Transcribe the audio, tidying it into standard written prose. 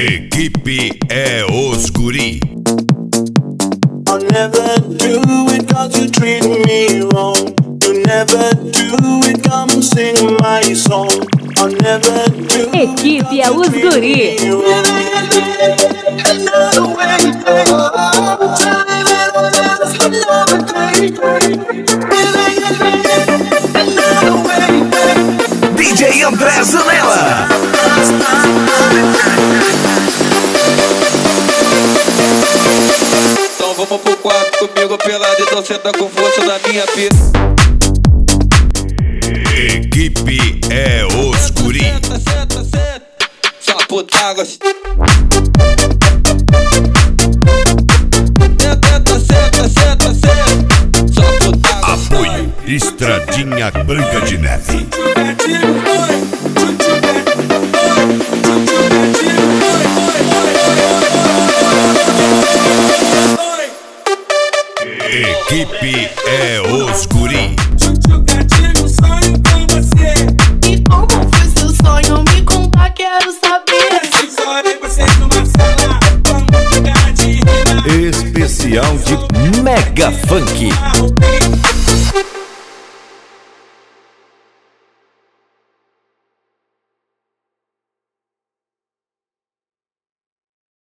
Equipe é os guri. I'll never do it 'cause you treat me wrong. You never do it, come sing my song. I'll never do Equipe é os guri. DJ André Zanella. Então vamos pro quarto comigo pelado, então senta com força na minha pista. Equipe é os guri. Senta, senta, senta. Só putáguas. Senta, senta, senta, senta. Só putáguas. Apoio Estradinha Branca de Neve. Equipe é os guri. E como foi seu sonho? Me conta, quero saber. Especial de Mega Funk.